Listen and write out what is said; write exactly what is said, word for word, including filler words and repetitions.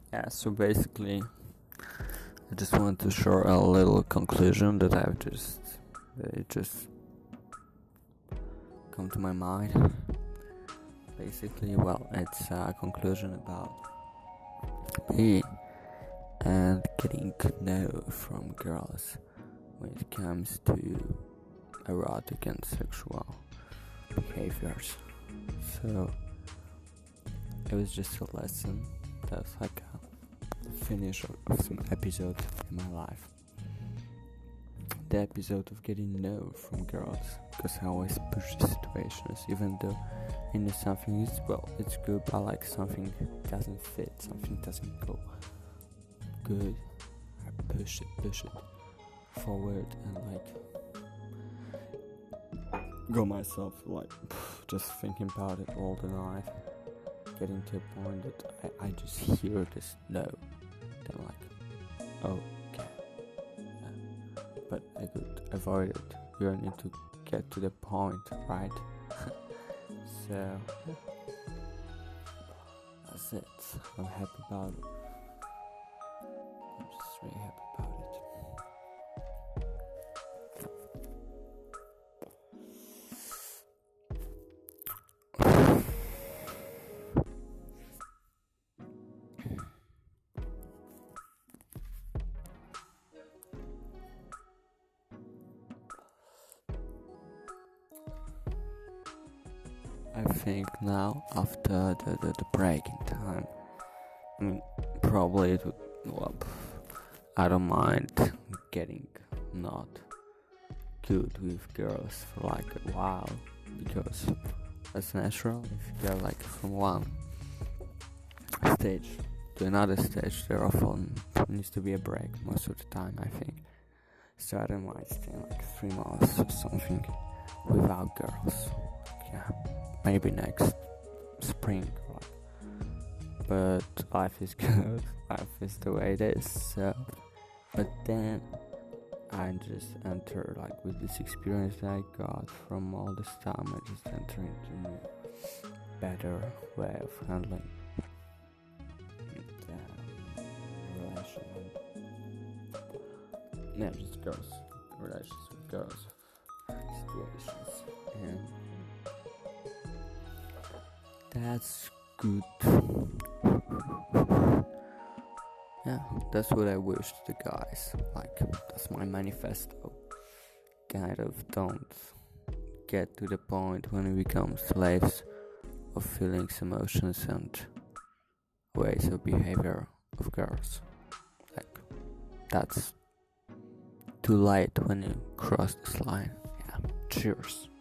Yeah, so basically, I just want to share a little conclusion that I've just, that it just come to my mind. Basically, well, it's a conclusion about me and getting no from girls when it comes to erotic and sexual behaviors. So it was just a lesson. That was like a finish of, of some episode in my life. The episode of getting no from girls, because I always push the situations, even though I know something is well, it's good, but like something doesn't fit, something doesn't go good. I push it, push it forward, and like go myself like just thinking about it all the night, getting to a point that I, I just hear this no, then like, oh, okay, yeah. But I could avoid it. You don't need to get to the point, right? So that's it. I'm happy about it. I'm just really happy about it. I think now, after the, the, the break in time, I mean, probably it would, well, I don't mind getting not good with girls for like a while, because that's natural. If you go like from one stage to another stage, there often needs to be a break most of the time, I think. So I don't mind staying like three months or something without girls. Yeah, maybe next spring, right? But life is good. Life is the way it is. So, but then I just enter like with this experience that I got from all this time. I just enter into a better way of handling the relation. Yeah, just girls, relations with girls, situations, and that's good. Yeah, that's what I wish to the guys. Like, that's my manifesto. Kind of don't get to the point when we become slaves of feelings, emotions, and ways of behavior of girls. Like, that's too late when you cross this line. Yeah, cheers.